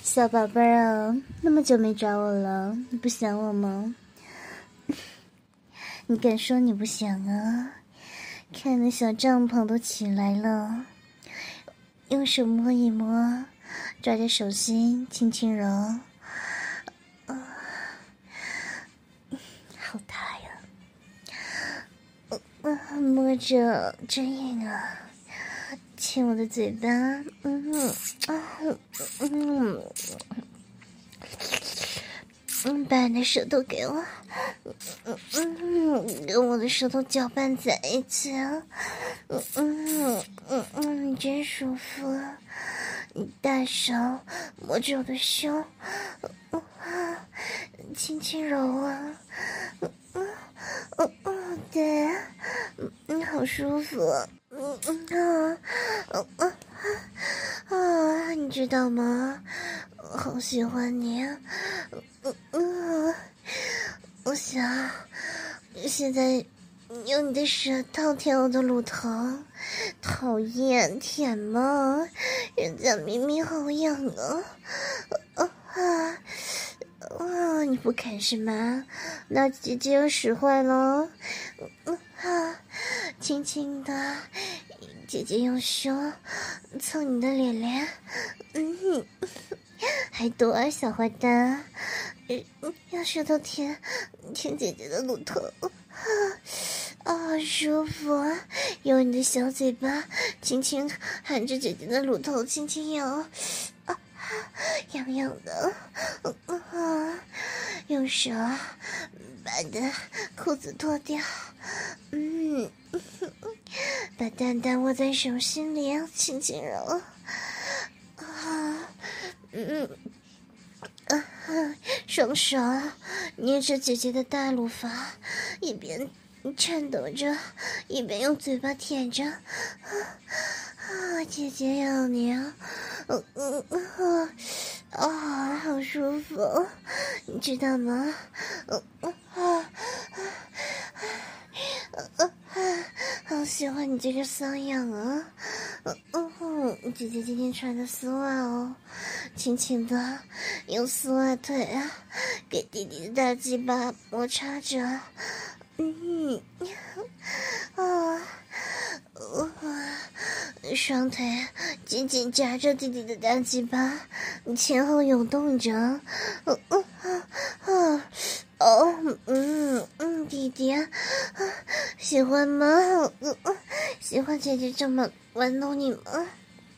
小宝贝儿啊，那么久没找我了，你不想我吗？你敢说你不想啊？看那小帐篷都起来了，用手摸一摸，抓着手心轻轻揉，好大呀！摸着真硬啊，亲我的嘴巴，把你的舌头给我，跟我的舌头搅拌在一起，你真舒服，你大手摸着我的胸，轻轻揉啊，对，好舒服，你知道吗？我好喜欢你，我想现在用你的舌头舔我的乳头，讨厌，舔吗？人家明明好痒啊！你不肯是吗？那姐姐又使坏了，轻轻的，姐姐用胸蹭你的脸脸，还躲啊，小坏蛋！用舌头舔姐姐的乳头，好舒服！用你的小嘴巴轻轻含着姐姐的乳头，轻轻咬，痒痒的，用手把你的裤子脱掉，把蛋蛋握在手心里，轻轻揉，双手捏着姐姐的大乳房，一边颤抖着，一边用嘴巴舔着。姐姐要你啊！好舒服，你知道吗？好喜欢你这个瘙痒啊！姐姐今天穿的丝袜哦，轻轻的用丝袜腿啊，给弟弟的大鸡巴摩擦着，双腿紧紧夹着弟弟的大鸡巴，前后游动着，弟弟，喜欢吗？喜欢姐姐这么玩弄你吗？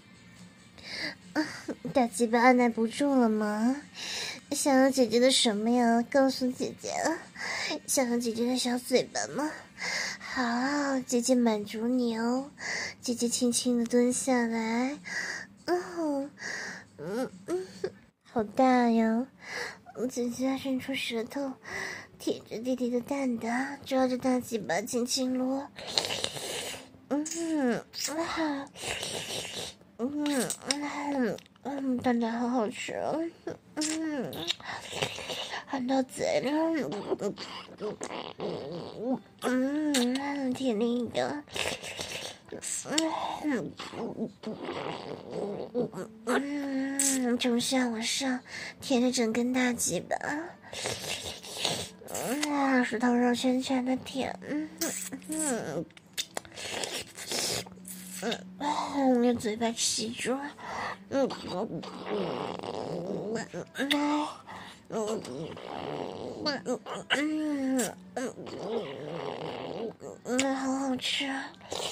大鸡巴按耐不住了吗？想要姐姐的什么呀？告诉姐姐，想要姐姐的小嘴巴吗？好，姐姐满足你哦。姐姐轻轻的蹲下来，好大呀！姐姐伸出舌头，舔着弟弟的蛋蛋，抓着大鸡巴轻轻撸，蛋蛋好好吃哦，含到嘴里，舔另一个，从下往上舔着整根大鸡巴，舌头绕圈圈的舔，用嘴巴吸住，好好吃啊！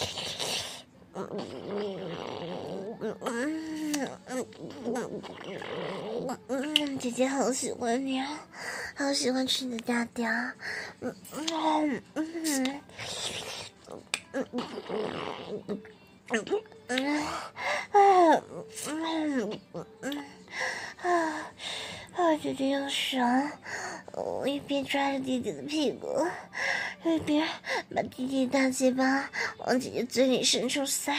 姐姐好喜欢你啊，好喜欢吃你的大屌，姐姐又爽，我一边抓着弟弟的屁股，一边把弟弟的大鸡巴往姐姐嘴里深处塞，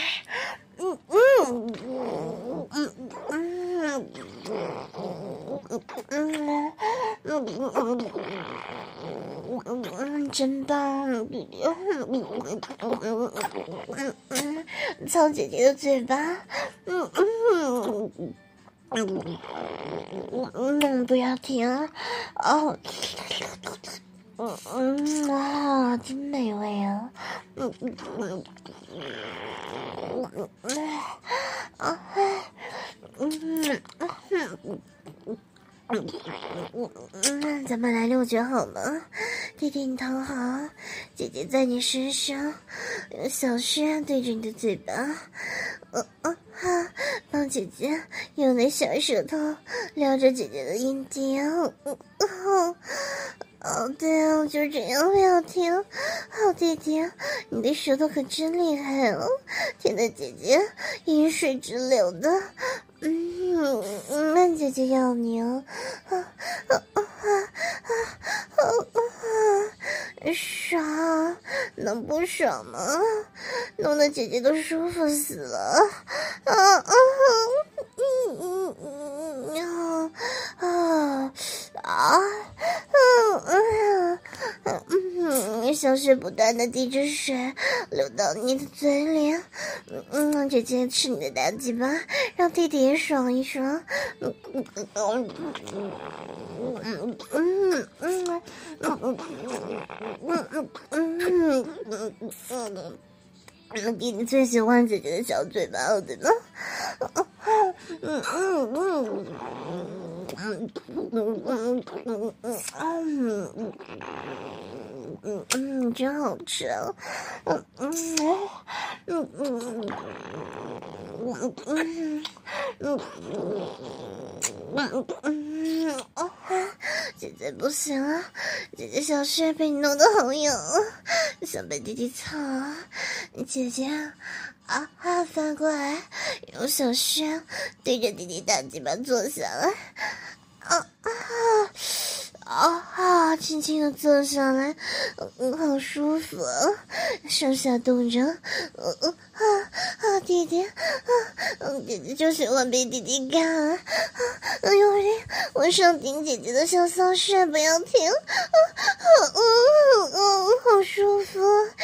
真棒，弟弟，操姐姐的嘴巴， 不要停哦，真美味啊，咱们来六绝好吗？弟弟你躺好，姐姐在你身上，用小穴对着你的嘴巴，帮姐姐用那小舌头撩着姐姐的阴蒂啊，对啊，就这样，不要停，好弟弟，你的舌头可真厉害哦，舔得姐姐饮水直流的，那姐姐要你哦，爽，能不爽吗？弄得姐姐都舒服死了，小水不断的滴着水流到你的嘴里，姐姐吃你的大鸡巴，让弟弟也爽一爽，弟弟最喜欢姐姐的小嘴巴了，对吗？真好吃啊！姐姐不行了，姐姐小穴被你弄得好痒啊，想被弟弟操啊！姐姐翻过来，用小穴对着弟弟大鸡巴坐下来，轻轻的坐下来，好舒服啊，上下动着，弟弟，姐姐就喜欢被弟弟干啊，用力往上顶姐姐的小骚穴，不要停，好舒服，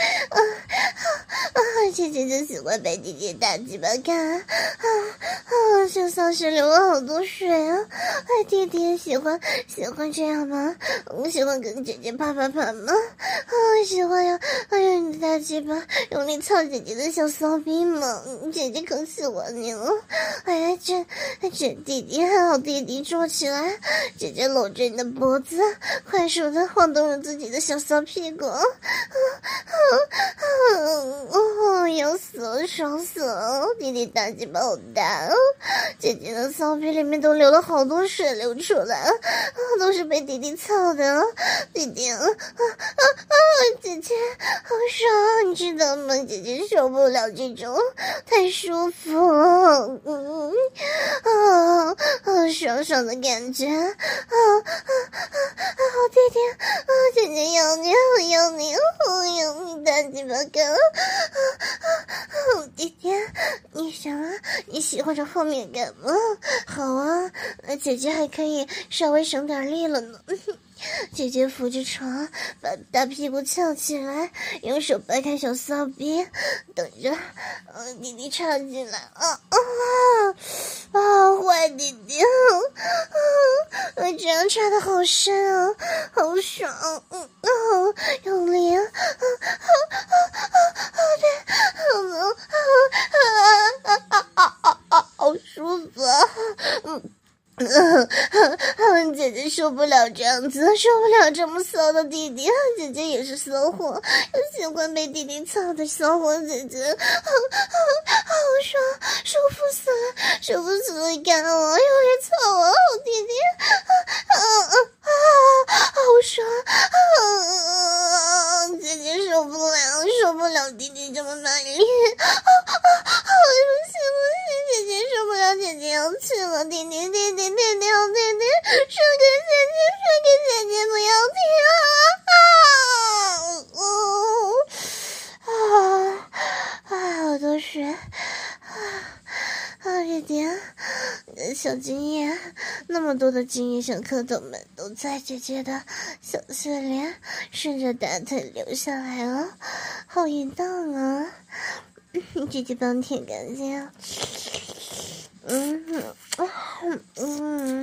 姐姐就喜欢被弟弟大鸡巴干，小骚穴流了好多水啊，弟弟也喜欢这样吗？喜欢跟姐姐啪啪啪吗？喜欢呀！用你的大鸡巴用力操姐姐的小骚逼吗？姐姐可喜欢你了！哎呀，这弟弟好弟弟坐起来，姐姐搂着你的脖子，快速的晃动着自己的小骚屁股，要死了，爽死了！弟弟大鸡巴好大哦，姐姐的骚逼里面都流了好多水流出来，都是被弟弟操的，弟弟姐姐好爽，你知道吗？姐姐受不了这种，太舒服了，爽的感觉，弟弟，姐姐要你，要你大鸡巴干，弟弟，你想啊？你喜欢着后面干嘛？好啊，姐姐还可以稍微省点力了呢。姐姐扶着床，把大屁股翘起来，用手掰开小骚逼，等着，弟弟插进来，坏弟弟，这样插的好深啊，好爽，用力，好舒服啊，姐姐受不了这样子，受不了这么骚的弟弟，姐姐也是骚货，喜欢被弟弟操的骚货姐姐，好爽，舒服死了，干我，用力操我，好弟弟，好爽，姐姐受不了弟弟这么蛮力，不行，姐姐受不了，姐姐要去了，弟弟，说给姐姐，不要停好多水，弟弟，小精液，那么多的精液小蝌蚪们都在姐姐的小穴里，顺着大腿流下来了，好淫荡啊！姐姐帮你舔干净。 嗯嗯嗯。